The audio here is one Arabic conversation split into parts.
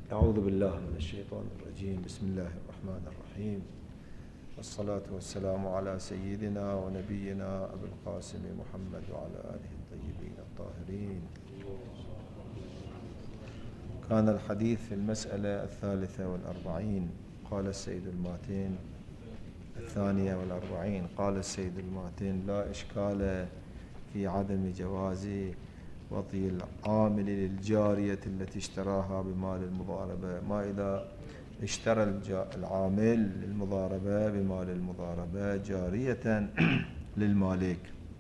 أعوذ بالله من الشيطان الرجيم. بسم الله الرحمن الرحيم، والصلاة والسلام على سيدنا ونبينا أبي القاسم محمد وعلى آله الطيبين الطاهرين. كان الحديث في المسألة 43. قال السيد الماتين 42. قال السيد الماتين: لا إشكال في عدم جواز وطي العامل للجارية التي اشتراها بمال المضاربة. ما إذا اشترى العامل للمضاربة بمال المضاربة جارية للمالك،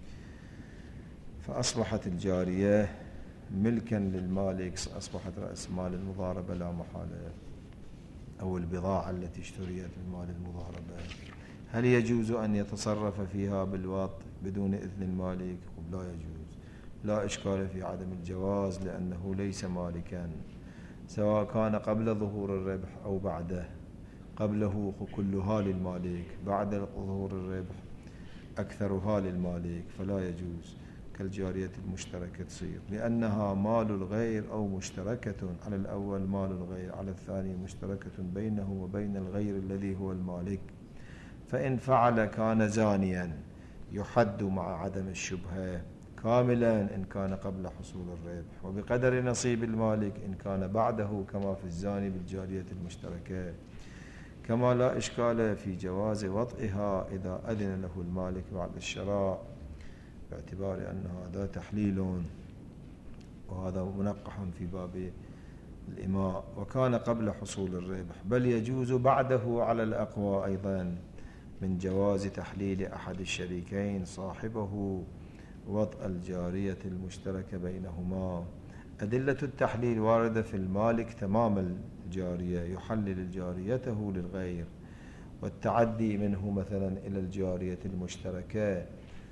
فأصبحت الجارية ملكا للمالك، أصبحت رأس مال المضاربة لا محالة، أو البضاعة التي اشتريت بمال المضاربة. هل يجوز أن يتصرف فيها بالوط بدون إذن المالك؟ لا يجوز. لا إشكال في عدم الجواز لأنه ليس مالكا، سواء كان قبل ظهور الربح أو بعده. قبله كلها للمالك، بعد ظهور الربح أكثرها للمالك، فلا يجوز. كالجارية المشتركة تصير، لأنها مال الغير أو مشتركة، على الأول مال الغير، على الثاني مشتركة بينه وبين الغير الذي هو المالك. فإن فعل كان زانيا يحد مع عدم الشبهة كاملا إن كان قبل حصول الربح، وبقدر نصيب المالك إن كان بعده، كما في الزاني بالجارية المشتركة. كما لا إشكال في جواز وطئها إذا أذن له المالك بعد الشراء، باعتبار أن هذا تحليل، وهذا منقح في باب الإماء، وكان قبل حصول الربح. بل يجوز بعده على الأقوى أيضا من جواز تحليل أحد الشريكين صاحبه وطء الجارية المشتركة بينهما. أدلة التحليل واردة في المالك تمام الجارية، يحلل جاريته للغير، والتعدي منه مثلا إلى الجارية المشتركة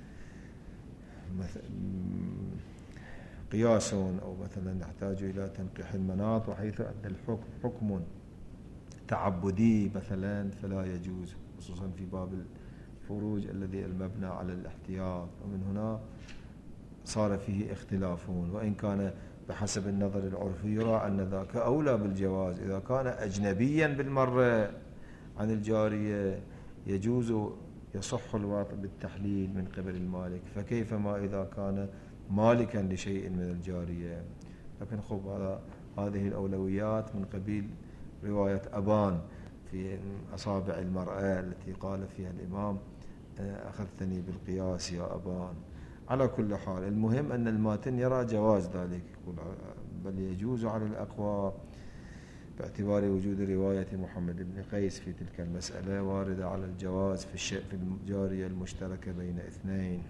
قياس، أو مثلا نحتاج إلى تنقيح المناط، وحيث أن الحكم حكم تعبدي مثلا فلا يجوز، خصوصا في باب الفروج الذي المبنى على الاحتياط، ومن هنا صار فيه اختلاف. وإن كان بحسب النظر العرفي يرى أن ذاك أولى بالجواز، إذا كان أجنبيا بالمرة عن الجارية يجوز، يصح الوطء بالتحليل من قبل المالك، فكيف ما إذا كان مالكا لشيء من الجارية؟ لكن هذه الأولويات من قبيل رواية أبان في أصابع المرأة التي قال فيها الإمام: أخذتني بالقياس يا أبان. على كل حال، المهم أن الماتن يرى جواز ذلك، بل يجوز على الأقوى، باعتبار وجود رواية محمد بن قيس في تلك المسألة واردة على الجواز في الجارية المشتركة بين اثنين.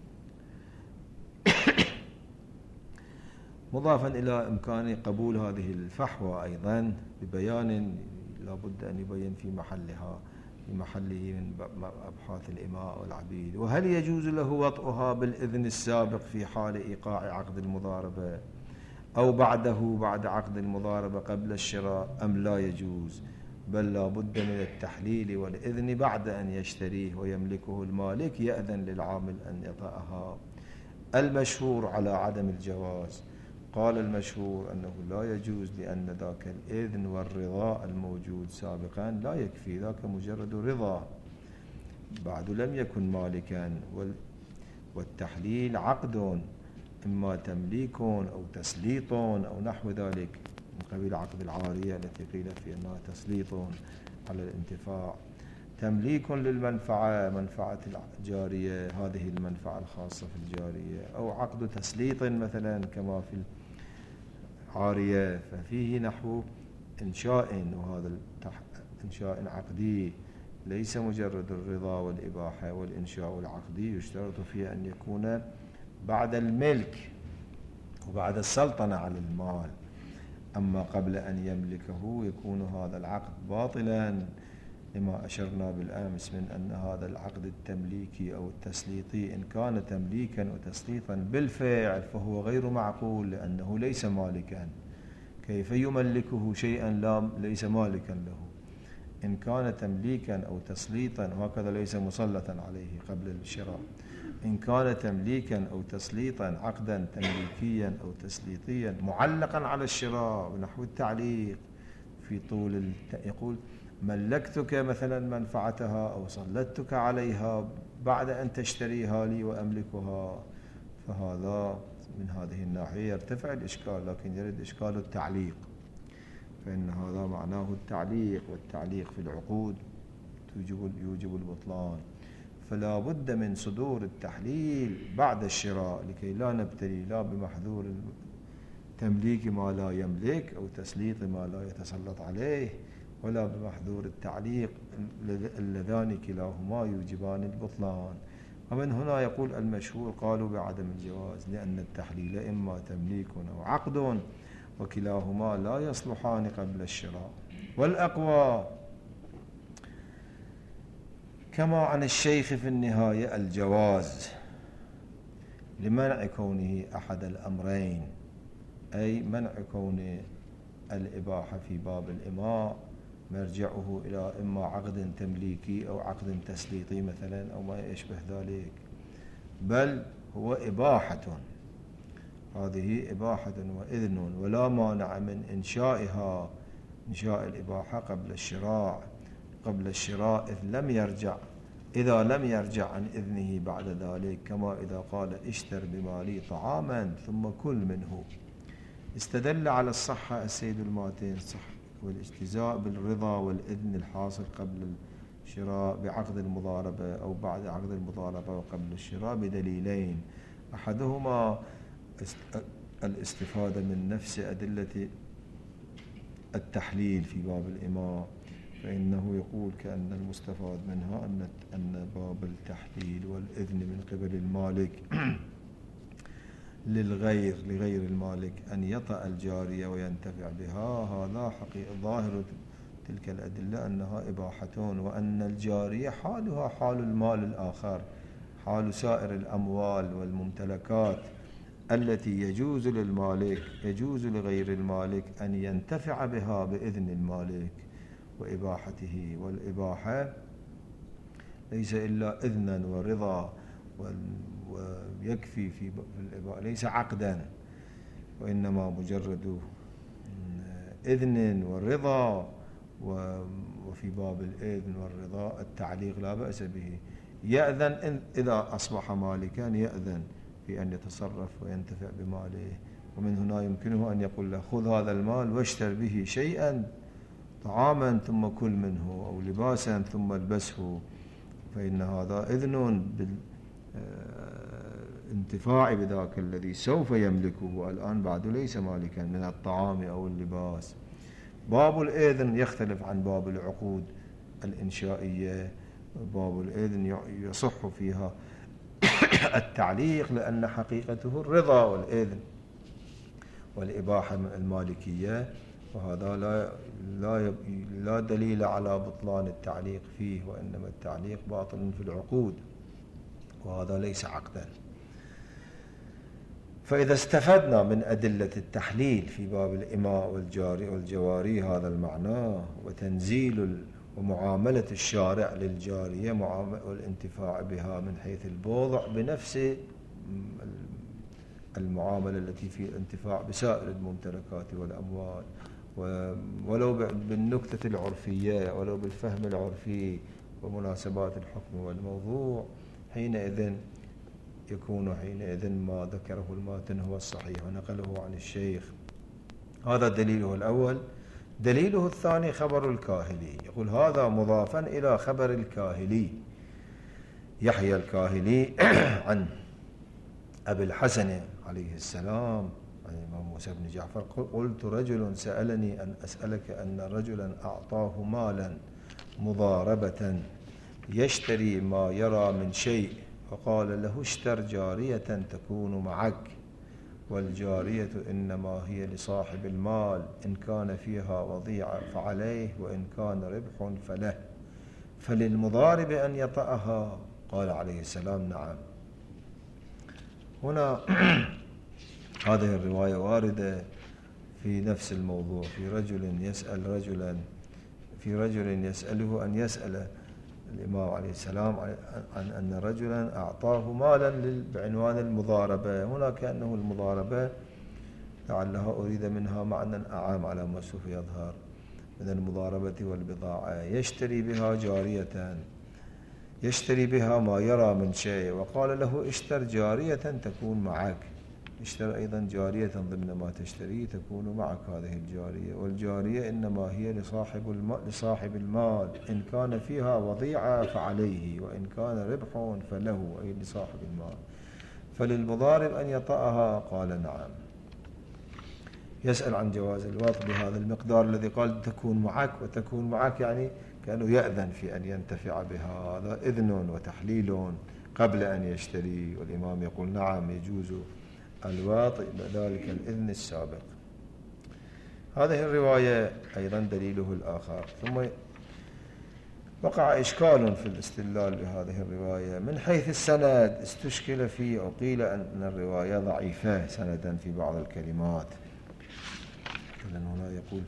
مضافا إلى إمكان قبول هذه الفحوى أيضا ببيان لا بد أن يبين في محله من أبحاث الإماء والعبيد. وهل يجوز له وطئها بالإذن السابق في حال إيقاع عقد المضاربة، أو بعده بعد عقد المضاربة قبل الشراء، أم لا يجوز؟ بل لا بد من التحليل والإذن بعد أن يشتريه ويملكه المالك، يأذن للعامل أن يطأها. المشهور على عدم الجواز. قال المشهور أنه لا يجوز، لأن ذاك الإذن والرضا الموجود سابقا لا يكفي، ذاك مجرد رضا، بعد لم يكن مالكا. والتحليل عقد، إما تمليك أو تسليط أو نحو ذلك، من قبيل عقد العارية التي قيل في أنها تسليط على الانتفاع. تمليك للمنفعة، منفعة الجارية، هذه المنفعة الخاصة في الجارية، أو عقد تسليط مثلا كما في العارية، ففيه نحو إنشاء، وهذا إنشاء عقدي، ليس مجرد الرضا والإباحة. والإنشاء العقدي يشترط فيه أن يكون بعد الملك وبعد السلطنة على المال، أما قبل أن يملكه يكون هذا العقد باطلا، لما أشرنا بالأمس من أن هذا العقد التمليكي أو التسليطي إن كان تمليكا وتسليطا بالفعل فهو غير معقول، لأنه ليس مالكا. كيف يملكه شيئا ليس مالكا له؟ إن كان تمليكا أو تسليطا، وهكذا ليس مسلطا عليه قبل الشراء. إن كان تمليكا أو تسليطا، عقدا تمليكيا أو تسليطيا معلقا على الشراء ونحو التعليق، في طول يقول ملكتك مثلا منفعتها أو سلطتك عليها بعد أن تشتريها لي وأملكها، فهذا من هذه الناحية يرتفع الإشكال، لكن يرد إشكال التعليق، فإن هذا معناه التعليق، والتعليق في العقود يوجب البطلان. فلا بد من صدور التحليل بعد الشراء لكي لا نبتلي لا بمحذور تمليك ما لا يملك أو تسليط ما لا يتسلط عليه، ولا بمحذور التعليق، اللذان كلاهما يوجبان البطلان. ومن هنا يقول المشهور قالوا بعدم الجواز، لأن التحليل إما تمليك أو عقد، وكلاهما لا يصلحان قبل الشراء. والأقوى كما عن الشيخ في النهاية الجواز لمنع كونه أحد الأمرين، أي منع كون الإباحة في باب الإماء مرجعه إلى إما عقد تمليكي أو عقد تسليطي مثلا أو ما يشبه ذلك، بل هو إباحة، هذه إباحة وإذن، ولا مانع من إنشائها، إنشاء الإباحة قبل الشراء إذا لم يرجع عن إذنه بعد ذلك، كما إذا قال اشتر بمالي طعاما ثم كل منه. استدل على الصحة السيد الماتين صح والاجتزاء بالرضا والإذن الحاصل قبل الشراء بعقد المضاربة أو بعد عقد المضاربة وقبل الشراء بدليلين، أحدهما الاستفادة من نفس أدلة التحليل في باب الإماء، فإنه يقول كأن المستفاد منها أن باب التحليل والإذن من قبل المالك لغير المالك أن يطأ الجارية وينتفع بها، هذا حقيقة ظاهر تلك الأدلة أنها إباحة، وأن الجارية حالها حال المال الآخر، حال سائر الأموال والممتلكات التي يجوز للمالك يجوز لغير المالك أن ينتفع بها بإذن المالك وإباحته. والإباحة ليس إلا إذنا ورضا، ويكفي في الإباحة ليس عقدا، وإنما مجرد إذن والرضا، وفي باب الإذن والرضا التعليق لا بأس به. يأذن إذا أصبح مالكا، يأذن في أن يتصرف وينتفع بماله، ومن هنا يمكنه أن يقول له خذ هذا المال واشتر به شيئا طعاما ثم كل منه، أو لباسا ثم البسه، فإن هذا إذن بالانتفاع بذاك الذي سوف يملكه الآن بعد ليس مالكا من الطعام أو اللباس. باب الإذن يختلف عن باب العقود الإنشائية. باب الإذن يصح فيها التعليق لأن حقيقته الرضا والإذن، والإباحة المالكية، وهذا لا دليل على بطلان التعليق فيه، وإنما التعليق باطل في العقود، وهذا ليس عقدا. فإذا استفدنا من أدلة التحليل في باب الإماء والجواري هذا المعنى، وتنزيل ومعاملة الشارع للجارية والانتفاع بها من حيث البوضع بنفس المعاملة التي في الانتفاع بسائر الممتلكات والأموال، ولو بالنكتة العرفية ولو بالفهم العرفي ومناسبات الحكم والموضوع، حينئذ يكون ما ذكره الماتن هو الصحيح ونقله عن الشيخ. هذا دليله الأول. دليله الثاني خبر الكاهلي، يقول هذا مضافا إلى خبر الكاهلي يحيى الكاهلي عن أبي الحسن عليه السلام عن الإمام موسى بن جعفر قلت رجل سألني أن أسألك أن رجلا أعطاه مالا مضاربة يشتري ما يرى من شيء، فقال له اشتر جارية تكون معك، والجارية إنما هي لصاحب المال، إن كان فيها وضيعة فعليه، وإن كان ربح فله، فللمضارب أن يطأها. قال عليه السلام نعم. هنا هذه الرواية واردة في نفس الموضوع، في رجل يسأله أن يسأل الإمام عليه السلام عن أن رجلا أعطاه مالا بعنوان المضاربة. هنا كأنه المضاربة لعلها أريد منها معنى أعام على ما سوف يظهر، من المضاربة والبضاعة، يشتري بها ما يرى من شيء، وقال له اشتر جارية تكون معك، اشتر أيضا جارية ضمن ما تشتري تكون معك هذه الجارية، والجارية إنما هي لصاحب المال، إن كان فيها وضيعة فعليه، وإن كان ربح فله، أي لصاحب المال، فللمضارب أن يطأها. قال نعم. يسأل عن جواز الوط بهذا المقدار الذي قال تكون معك، وتكون معك يعني كأنه يأذن في أن ينتفع بها، هذا إذن وتحليل قبل أن يشتري، والإمام يقول نعم يجوز الواطئ ذلك الإذن السابق. هذه الرواية أيضا دليله الآخر. ثم وقع إشكال في الاستدلال بهذه الرواية من حيث السند، استشكل فيه وقيل أن الرواية ضعيفة سندا في بعض الكلمات، لأن هنا يقول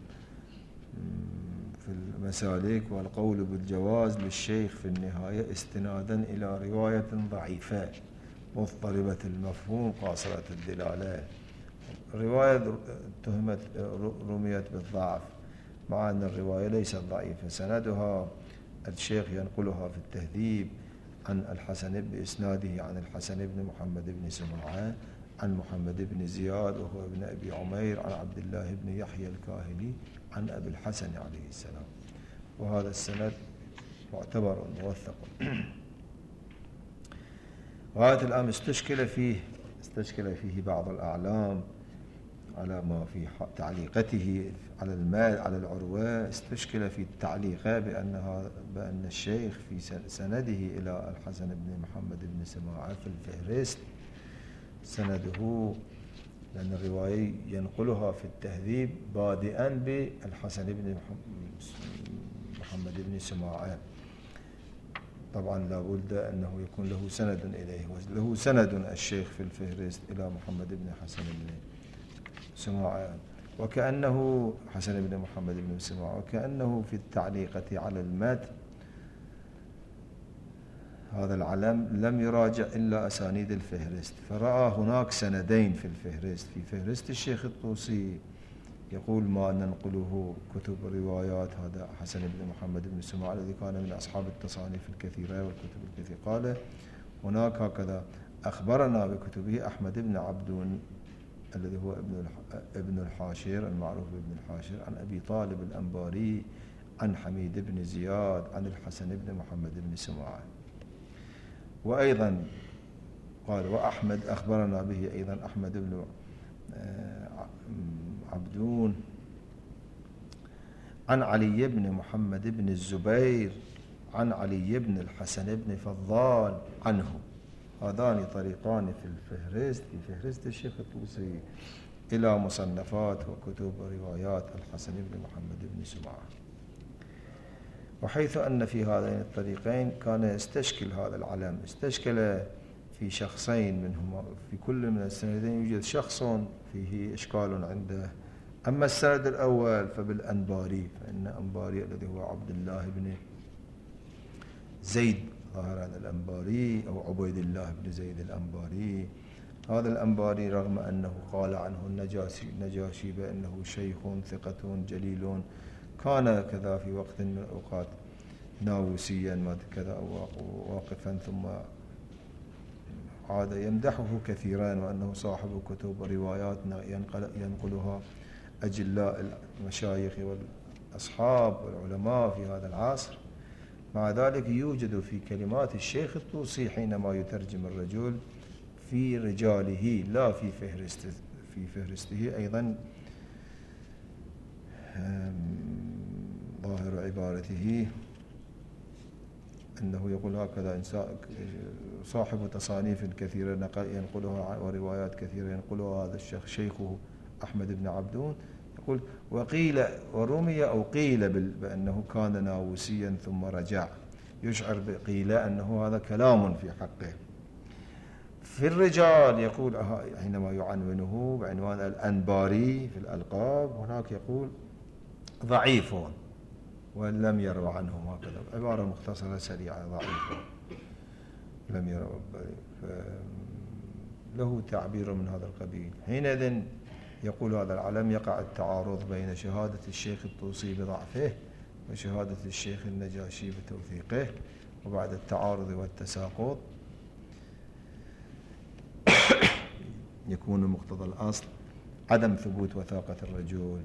في المسالك والقول بالجواز للشيخ في النهاية استنادا إلى رواية ضعيفة مضطربة المفهوم قاصرة الدلالة. الرواية رميت بالضعف مع أن الرواية ليست ضعيفة، سندها الشيخ ينقلها في التهذيب عن الحسن بإسناده عن الحسن بن محمد بن سماعة عن محمد بن زياد وهو ابن أبي عمير عن عبد الله بن يحيى الكاهلي عن أبي الحسن عليه السلام، وهذا السند معتبر موثق. وهذا الآن استشكل فيه بعض الأعلام على ما في تعليقته على المال على العروة، استشكل في التعليق بأن الشيخ في سنده إلى الحسن بن محمد بن سماعة في الفهرست سنده، لأن الرواية ينقلها في التهذيب بادئا بالحسن بن محمد بن سماعة، طبعا لا بد أنه يكون له سند إليه، وله سند الشيخ في الفهرست إلى محمد بن حسن بن سماعة، وكأنه حسن بن محمد بن سماعة، وكأنه في التعليقة على المتن هذا العلم لم يراجع إلا أسانيد الفهرست، فرأى هناك سندين في الفهرست، في فهرست الشيخ الطوسي يقول ما ننقله كتب روايات هذا حسن بن محمد بن سماعة الذي كان من أصحاب التصانيف الكثيرة والكتب الكثيرة، قال هناك هكذا أخبرنا بكتبه أحمد بن عبدون الذي هو ابن الحاشر المعروف بابن الحاشر عن أبي طالب الأنباري عن حميد بن زياد عن الحسن بن محمد بن سماعة. وأيضا قال وأحمد أخبرنا به أيضا أحمد بن عبدون عن علي بن محمد بن الزبير عن علي بن الحسن بن فضال عنه. هذان طريقان في الفهرست، في فهرست الشيخ الطوسي إلى مصنفات وكتب وروايات الحسن بن محمد بن سماعة. وحيث أن في هذين الطريقين كان يستشكل هذا العلم، استشكل في شخصين منهما، في كل من السندين يوجد شخص فيه إشكال عنده. أما السند الأول فبالأنباري، فإن أنباري الذي هو عبد الله بن زيد ظاهر الأنباري أو عبيد الله بن زيد الأنباري، هذا الأنباري رغم أنه قال عنه النجاشي بأنه شيخ ثقة جليل كان كذا في وقت من الأوقات ناوسيا ما كذا واقفا ثم عاد يمدحه كثيرا، وأنه صاحب كتب وروايات ينقلها أجلاء المشايخ والأصحاب والعلماء في هذا العصر. مع ذلك يوجد في كلمات الشيخ الطوسي حينما يترجم الرجل في رجاله لا في فهرسته أيضا ظاهر عبارته أنه يقول هكذا صاحب تصانيف كثيرة ينقلها وروايات كثيرة ينقلها هذا الشيخ شيخه أحمد بن عبدون، يقول وقيل ورمي أو قيل بأنه كان ناوسيا ثم رجع، يشعر بقيل أنه هذا كلام في حقه. في الرجال يقول حينما يعنونه بعنوان الأنباري في الألقاب هناك يقول ضعيف ولم يروا عنهم، هكذا عبارة مختصرة سريعة ضعيف لم يروا، له تعبير من هذا القبيل. حينئذ يقول هذا العلم يقع التعارض بين شهادة الشيخ الطوسي بضعفه وشهادة الشيخ النجاشي بتوثيقه، وبعد التعارض والتساقط يكون مقتضى الأصل عدم ثبوت وثاقة الرجل.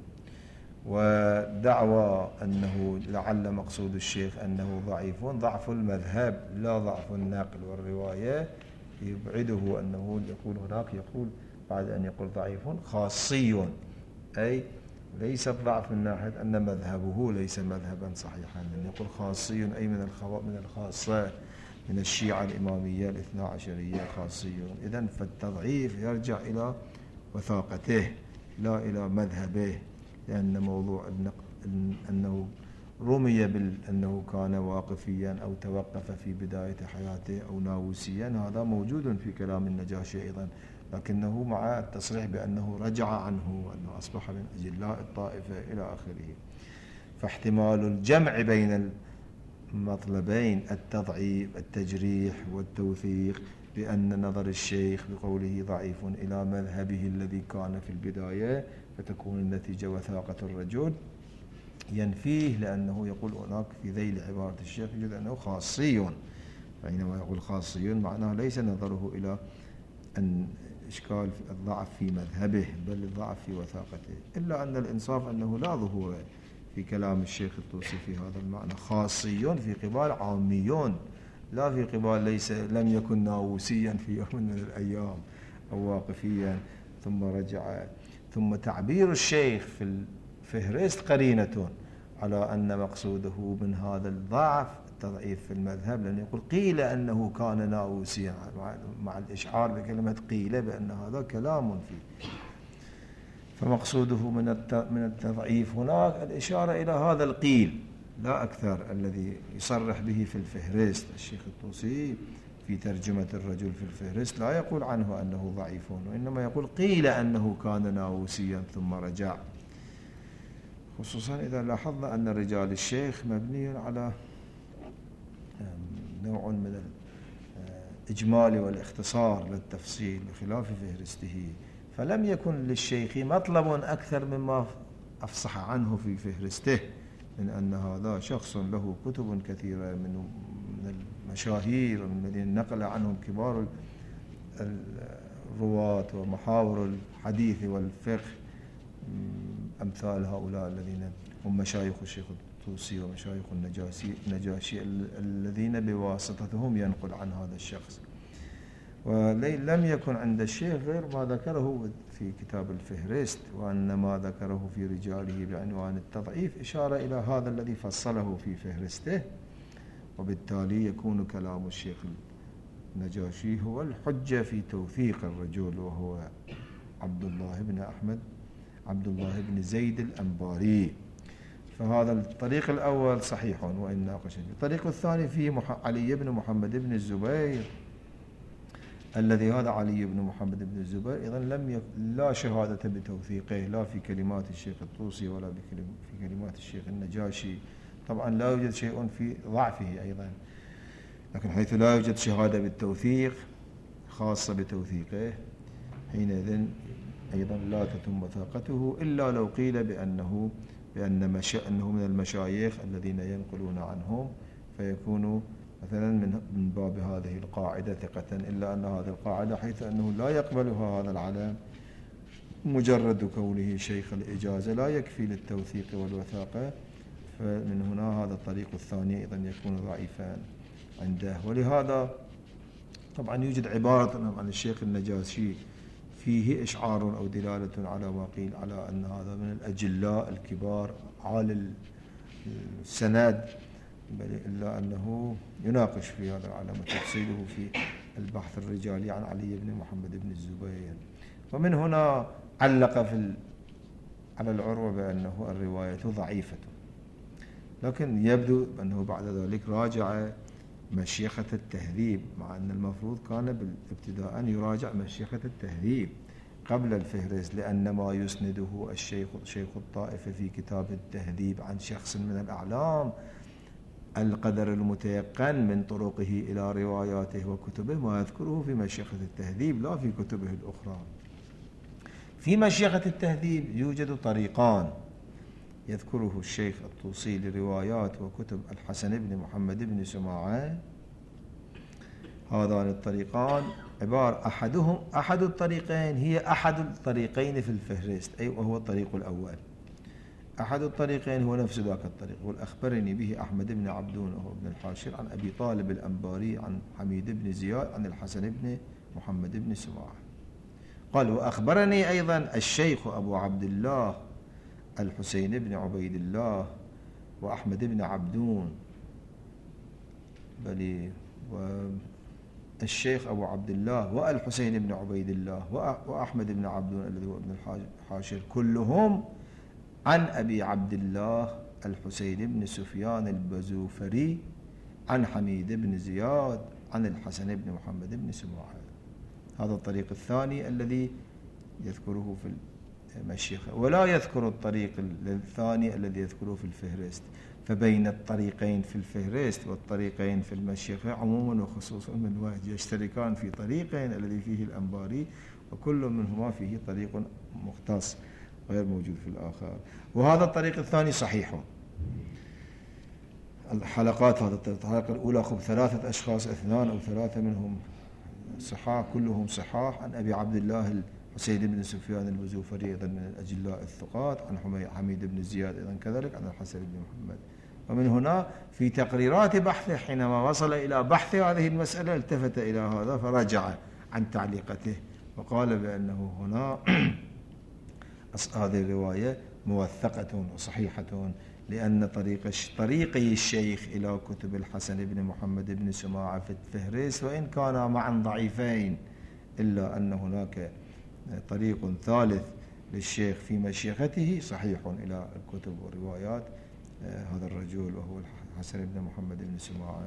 ودعوى أنه لعل مقصود الشيخ أنه ضعيف، ضعف المذهب لا ضعف النقل والرواية، يبعده أنه يقول هناك، يقول بعد أن يقول ضعيف خاصي، أي ليس ضعف من ناحية أن مذهبه ليس مذهبا صحيحا، لأن يقول خاصي أي من الخاصة، من الشيعة الإمامية الاثنا عشرية خاصي. إذن فالتضعيف يرجع إلى وثاقته لا إلى مذهبه، لأن موضوع أنه رمي بأنه كان واقفيا أو توقف في بداية حياته أو ناووسيا، هذا موجود في كلام النجاشي أيضا، لكنه مع التصريح بأنه رجع عنه وأنه أصبح من أجلاء الطائفة إلى آخره. فاحتمال الجمع بين المطلبين التضعيف التجريح والتوثيق بأن نظر الشيخ بقوله ضعيف إلى مذهبه الذي كان في البداية فتكون النتيجة وثاقة الرجل، ينفيه، لأنه يقول هناك في ذيل عبارة الشيخ يجد أنه خاصي، فإنما يقول خاصي معناه ليس نظره إلى أن إشكال الضعف في مذهبه، بل الضعف في وثاقته. إلا أن الإنصاف أنه لا ظهور في كلام الشيخ الطوسي في هذا المعنى، خاصي في قبال عاميون، لا في قبال ليس لم يكن ناووسيا في يوم من الأيام أو واقفيا ثم رجع. ثم تعبير الشيخ في الفهرست قرينة على أن مقصوده من هذا الضعف التضعيف في المذهب، لأن يقول قيل أنه كان ناووسيا، مع الإشعار بكلمة قيل بأن هذا كلام فيه، فمقصوده من التضعيف هناك الإشارة إلى هذا القيل لا أكثر، الذي يصرح به في الفهرست. الشيخ الطوسي في ترجمة الرجل في الفهرست لا يقول عنه أنه ضعيف، وإنما يقول قيل أنه كان ناووسيا ثم رجع، خصوصا إذا لاحظنا أن رجال الشيخ مبني على نوع من الإجمال والاختصار للتفصيل بخلاف فهرسته، فلم يكن للشيخ مطلب أكثر مما أفصح عنه في فهرسته، من أن هذا شخص له كتب كثيرة من المشاهير ومن الذين نقل عنهم كبار الرواة ومحاور الحديث والفقه، أمثال هؤلاء الذين هم مشايخ الشيخ الطوسي ومشايخ النجاشي الذين بواسطتهم ينقل عن هذا الشخص. ولم يكن عند الشيخ غير ما ذكره في كتاب الفهرست، وأن ما ذكره في رجاله بعنوان التضعيف إشارة إلى هذا الذي فصله في فهرسته، وبالتالي يكون كلام الشيخ النجاشي هو الحجة في توثيق الرجل، وهو عبد الله بن زيد الأنباري. فهذا الطريق الأول صحيح وإن ناقشه. الطريق الثاني فيه علي بن محمد بن الزبير، الذي هذا علي بن محمد بن الزبير إذن لا شهادة بتوثيقه لا في كلمات الشيخ الطوسي ولا في كلمات الشيخ النجاشي. طبعا لا يوجد شيء في ضعفه أيضا، لكن حيث لا يوجد شهادة بالتوثيق خاصة بتوثيقه، حينئذ أيضا لا تتم وثاقته إلا لو قيل بأنه من المشايخ الذين ينقلون عنهم، فيكون مثلا من باب هذه القاعدة ثقة، إلا أن هذه القاعدة حيث أنه لا يقبلها هذا العلم مجرد كونه شيخ الإجازة لا يكفي للتوثيق والوثاقة، فمن هنا هذا الطريق الثاني أيضا يكون ضعيفا عنده. ولهذا طبعا يوجد عبارة عن الشيخ النجاشي فيه إشعار أو دلالة على ما قيل على أن هذا من الأجلاء الكبار عالي السند، إلا أنه يناقش في هذا العلم وتفصيله في البحث الرجالي عن علي بن محمد بن الزبير. ومن هنا علق على العروة بأنه الرواية ضعيفة، لكن يبدو أنه بعد ذلك راجع مشيخة التهذيب، مع أن المفروض كان بالابتداء أن يراجع مشيخة التهذيب قبل الفهرست، لأن ما يسنده شيخ الطائفة في كتاب التهذيب عن شخص من الأعلام القدر المتيقن من طرقه إلى رواياته وكتبه ما يذكره في مشيخة التهذيب لا في كتبه الأخرى. في مشيخة التهذيب يوجد طريقان يذكره الشيخ الطوسي لروايات وكتب الحسن بن محمد بن سماعة. هذان الطريقان أحد الطريقين هي أحد الطريقين في الفهرست، أي وهو الطريق الأول. أحد الطريقين هو نفس ذاك الطريق، والأخبرني به أحمد بن عبدون وهو ابن الحاشر عن أبي طالب الأنباري عن حميد بن زياد عن الحسن بن محمد بن سماعة. قال وأخبرني أيضا الشيخ أبو عبد الله الحسين بن عبيد الله وأحمد بن عبدون والشيخ أبو عبد الله والحسين بن عبيد الله وأحمد بن عبدون الذي هو ابن الحاشر كلهم عن أبي عبد الله الحسين بن سفيان البزوفري عن حميد بن زياد عن الحسن بن محمد بن سماعة. هذا الطريق الثاني الذي يذكره في المشيخة، ولا يذكر الطريق الثاني الذي يذكره في الفهرست. فبين الطريقين في الفهرست والطريقين في المشيخة عموما وخصوصا من واحد يشتركان في طريقين الذي فيه الأنباري، وكل منهما فيه طريق مختص غير موجود في الآخر. وهذا الطريق الثاني صحيح. الحلقات هذا الحلقة الأولى خب 3 أشخاص 2 أو 3 منهم صحاح، كلهم صحاح عن أبي عبد الله الحسين بن سفيان البزوفري أيضا من الأجلاء الثقات، عن حميد بن زياد أيضا كذلك عن الحسن بن محمد. ومن هنا في تقريرات بحثه حينما وصل إلى بحث هذه المسألة التفت إلى هذا فرجع عن تعليقته وقال بأنه هنا هذه الرواية موثقة وصحيحة، لأن طريقي الشيخ إلى كتب الحسن بن محمد بن سماعة في الفهرست وإن كانا معا ضعيفين إلا أن هناك طريق ثالث للشيخ في مشيخته صحيح إلى الكتب والروايات هذا الرجل وهو الحسن بن محمد بن سماعة.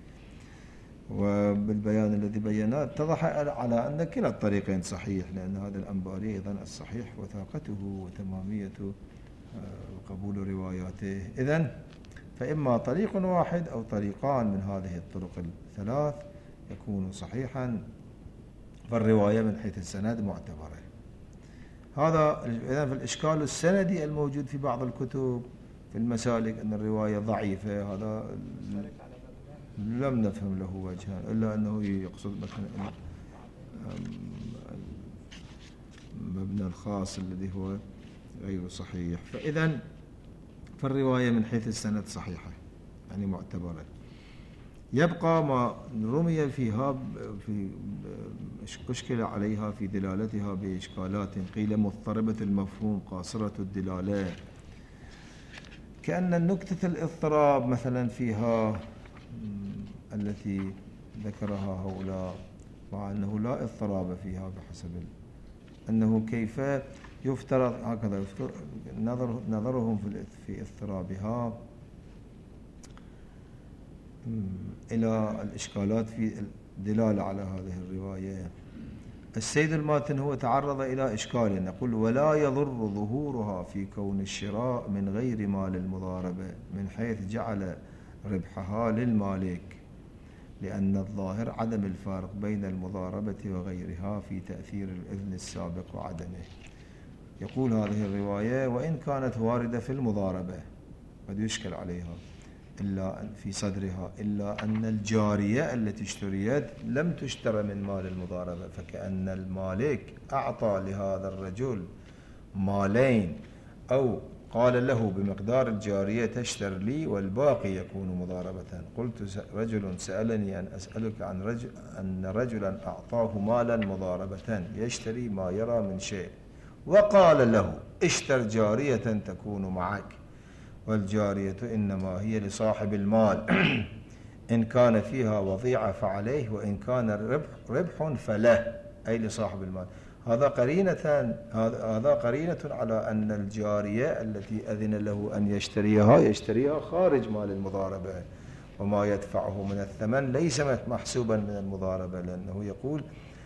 وبالبيان الذي بيناه اتضح على أن كلا الطريقين صحيح، لأن هذا الأنباري أيضا الصحيح وثاقته وتمامية وقبول رواياته. إذن فإما طريق واحد أو طريقان من هذه الطرق الثلاث يكون صحيحا، فالرواية من حيث السند معتبرة. هذا إذن في الإشكال السندي الموجود في بعض الكتب في المسالك أن الرواية ضعيفة، هذا لم نفهم له وجها إلا أنه يقصد مثلا المبنى الخاص الذي هو غير صحيح. فإذن فالرواية من حيث السند صحيحة يعني معتبرة. يبقى ما رمي فيها في أشكل عليها في دلالتها بإشكالات قيل مضطربة المفهوم قاصرة الدلالة، كأن النكتة الاضطراب مثلا فيها التي ذكرها هؤلاء، مع أنه لا اضطراب فيها بحسب أنه كيف يفترض هكذا يفترض نظرهم في اضطرابها إلى الإشكالات في الدلالة على هذه الرواية. السيد الماتن هو تعرض إلى إشكال نقول ولا يضر ظهورها في كون الشراء من غير مال المضاربة من حيث جعل ربحها للمالك، لأن الظاهر عدم الفارق بين المضاربة وغيرها في تأثير الإذن السابق وعدمه. يقول هذه الرواية وإن كانت واردة في المضاربة قد يشكل عليها إلا في صدرها، إلا أن الجارية التي اشتريت لم تشترى من مال المضاربة، فكأن المالك أعطى لهذا الرجل مالين أو قال له بمقدار الجارية تشتر لي والباقي يكون مضاربة. قلت رجل سألني أن أسألك عن أن رجلا أعطاه مالا مضاربة يشتري ما يرى من شيء وقال له اشتر جارية تكون معك، والجارية إنما هي لصاحب المال إن كان فيها وضيعة فعليه وإن كان ربح فله، أي لصاحب المال. هذا قرينة على أن الجارية التي أذن له أن يشتريها خارج مال المضاربة، وما يدفعه من الثمن ليس محسوبا من المضاربة، لأنه يقول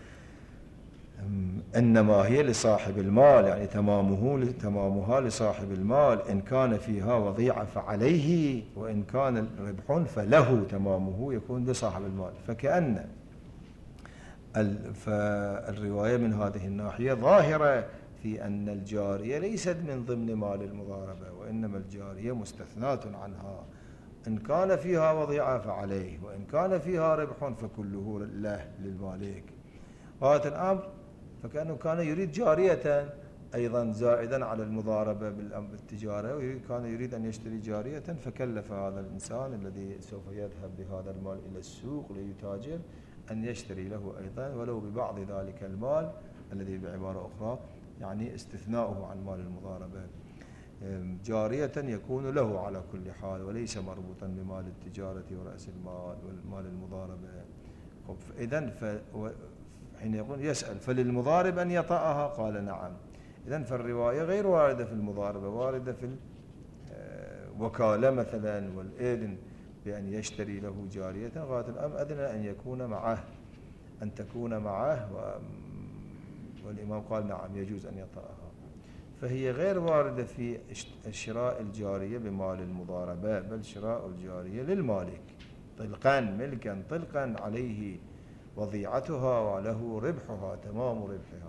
إنما هي لصاحب المال، يعني تمامها لصاحب المال، إن كان فيها وضيعة فعليه وإن كان ربح فله، تمامه يكون لصاحب المال. فالرواية من هذه الناحية ظاهرة في أن الجارية ليست من ضمن مال المضاربة، وإنما الجارية مستثناة عنها. إن كان فيها وضيعة فعليه، وإن كان فيها ربح فكله له للمالك. هذا الأمر فكأنه كان يريد جارية أيضا زائدا على المضاربة بالتجارة، وكان يريد أن يشتري جارية، فكلف هذا الإنسان الذي سوف يذهب بهذا المال إلى السوق ليتاجر أن يشتري له أيضا ولو ببعض ذلك المال الذي بعبارة أخرى يعني استثناؤه عن مال المضاربة. جارية يكون له على كل حال وليس مربوطا بمال التجارة ورأس المال والمال المضاربة. إذن حين يقول يسأل فللمضارب أن يطأها؟ قال نعم. إذن فالرواية غير واردة في المضاربة، واردة في الوكالة مثلا والإذن بأن يشتري له جارية غاية الأمر أذن أن يكون معه، أن تكون معه، والإمام قال نعم يجوز أن يطأها. فهي غير واردة في شراء الجارية بمال المضاربة، بل شراء الجارية للمالك طلقا ملكا طلقا عليه وضيعتها وله ربحها تمام ربحها.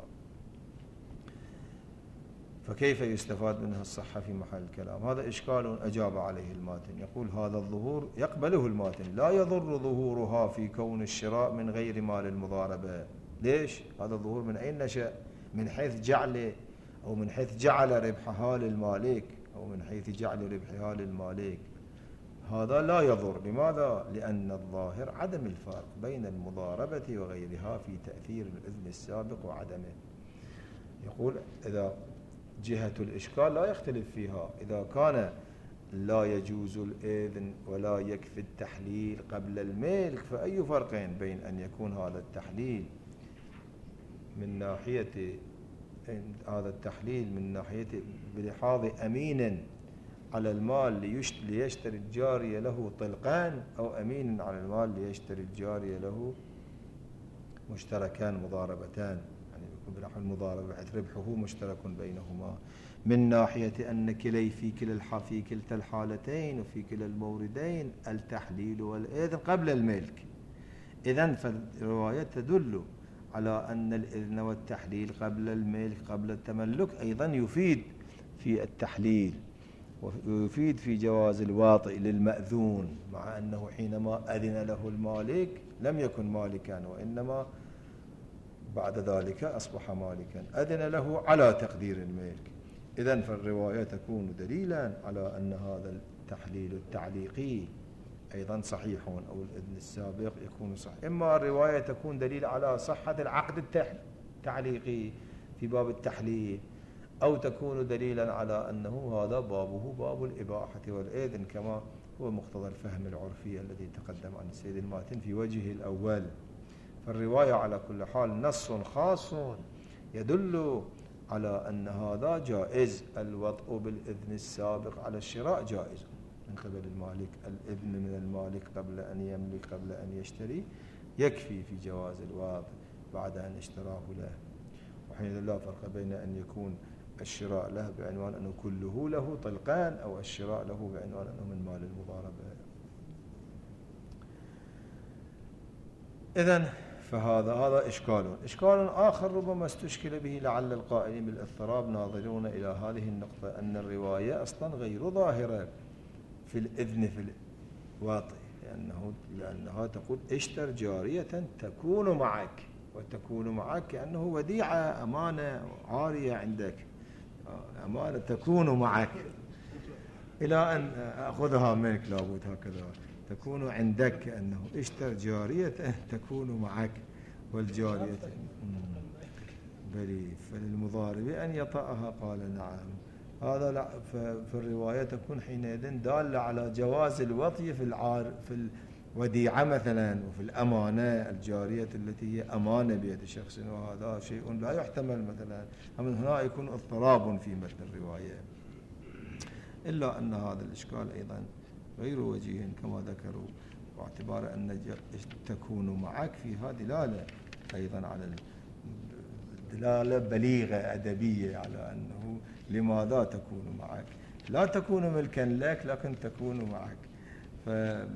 فكيف يستفاد منها الصحة في محل الكلام؟ هذا إشكال أجاب عليه الماتن. يقول هذا الظهور يقبله الماتن، لا يضر ظهورها في كون الشراء من غير مال المضاربة. ليش؟ هذا الظهور من أين نشأ؟ من حيث جعل أو من حيث جعل ربحها للمالك، أو من حيث جعل ربحها للمالك. هذا لا يضر. لماذا؟ لأن الظاهر عدم الفرق بين المضاربة وغيرها في تأثير الإذن السابق وعدمه. يقول إذا جهة الإشكال لا يختلف فيها، إذا كان لا يجوز الإذن ولا يكفي التحليل قبل الملك، فأي فرق بين أن يكون هذا التحليل من ناحية بلحاظ أمين على المال ليشتري الجارية له طلقان، أو أمين على المال ليشتري الجارية له مشتركان مضاربتان، يعني يكون بنحو المضاربة بحيث ربحه مشترك بينهما، من ناحية أن في كلتا الحالتين وفي كلا الموردين التحليل والإذن قبل الملك. إذن فالرواية تدل على أن الإذن والتحليل قبل الملك قبل التملك أيضا يفيد في التحليل، ويفيد في جواز الواطئ للمأذون، مع أنه حينما أذن له المالك لم يكن مالكا، وإنما بعد ذلك أصبح مالكا، أذن له على تقدير الملك. إذن فالرواية تكون دليلا على أن هذا التحليل التعليقي أيضا صحيح، أو الإذن السابق يكون صحيح. إما الرواية تكون دليل على صحة العقد التعليقي في باب التحليل، أو تكون دليلا على أنه هذا بابه باب الإباحة والإذن، كما هو مقتضى الفهم العرفي الذي تقدم عن السيد الماتن في وجهه الأول. فالرواية على كل حال نص خاص يدل على أن هذا جائز، الوطء بالإذن السابق على الشراء جائز من قبل المالك، الإذن من المالك قبل أن يملك قبل أن يشتري يكفي في جواز الوطء بعد أن اشتراه له. وحين لا فرق بين أن يكون الشراء له بعنوان أنه كله له طلقان، أو الشراء له بعنوان أنه من مال المضاربة. إذن فهذا إشكال آخر ربما استشكل به لعل القائلين بالاضطراب ناظرون إلى هذه النقطة، أن الرواية أصلا غير ظاهرة في الإذن في الواطئ، لأنها تقول اشتر جارية تكون معك، وتكون معك كأنه وديعة أمانة عارية عندك، أمانة تكون معك إلى أن أخذها منك، لابد هكذا تكون عندك، كأنه اشتر جارية تكون معك، والجارية بلي فللمضارب أن يطأها. قال نعم. هذا لا، فالرواية تكون حينئذ دالة على جواز الوطي في الوديعة مثلا، وفي الأمانة الجارية التي هي أمانة بيد شخص، وهذا شيء لا يحتمل مثلا. ومن هنا يكون اضطراب في متن الرواية، إلا أن هذا الإشكال أيضا غير وجيه كما ذكروا، واعتبار أن تكون معك فيها دلالة أيضا على دلالة بليغة أدبية على أنه لماذا تكون معك، لا تكون ملكا لك لكن تكون معك. فمن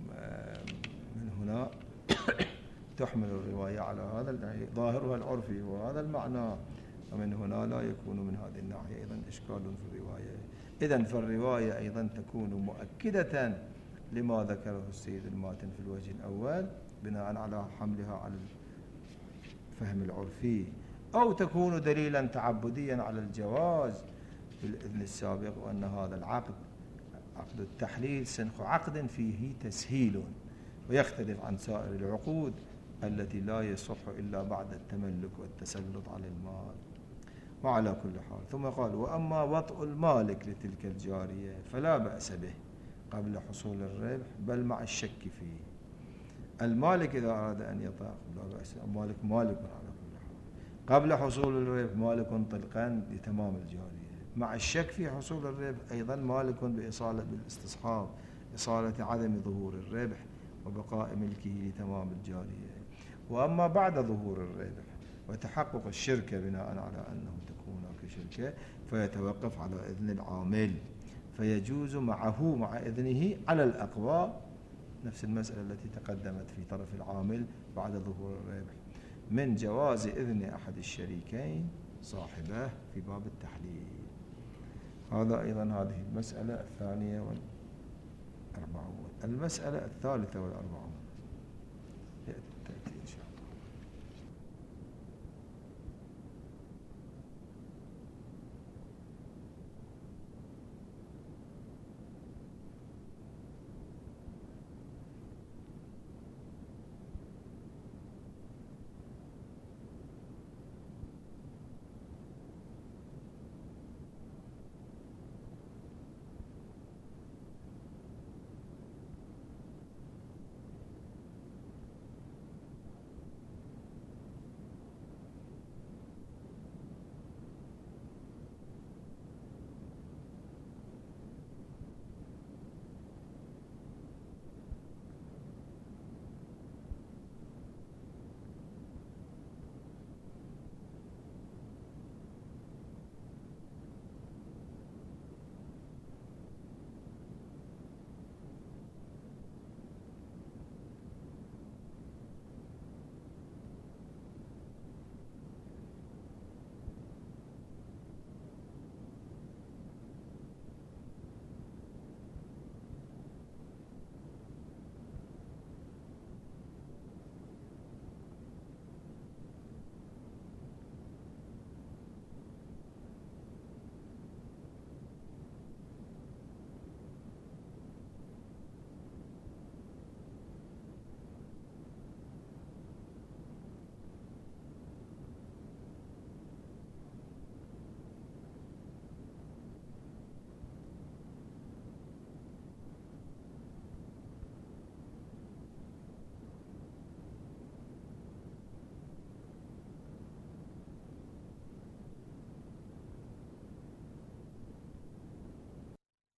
هنا تحمل الرواية على هذا ظاهرها العرفي، وهذا المعنى ومن هنا لا يكون من هذه الناحية أيضا إشكال في الرواية. إذن فالرواية أيضا تكون مؤكدة لما ذكره السيد الماتن في الوجه الأول بناء على حملها على الفهم العرفي، أو تكون دليلا تعبديا على الجواز في الإذن السابق، وأن هذا العقد عقد التحليل سنخ عقد فيه تسهيل ويختلف عن سائر العقود التي لا يصح إلا بعد التملك والتسلط على المال. وعلى كل حال ثم قال: وأما وطء المالك لتلك الجارية فلا بأس به قبل حصول الربح بل مع الشك فيه. المالك إذا أراد أن يطأ لا بأس، المالك مالك على كل حال، قبل حصول الربح مالك طلقا لتمام الجارية، مع الشك في حصول الربح أيضا مالك بإصالة بالاستصحاب، إصالة عدم ظهور الربح وبقاء ملكه لتمام الجارية. وأما بعد ظهور الربح وتحقق الشركة بناء على أنه تكون هناك شركة فيتوقف على إذن العامل، فيجوز معه مع إذنه على الأقوى نفس المسألة التي تقدمت في طرف العامل بعد ظهور الربح من جواز إذن أحد الشريكين صاحبه في باب التحليل. هذا أيضا هذه المسألة 42. المسألة 43.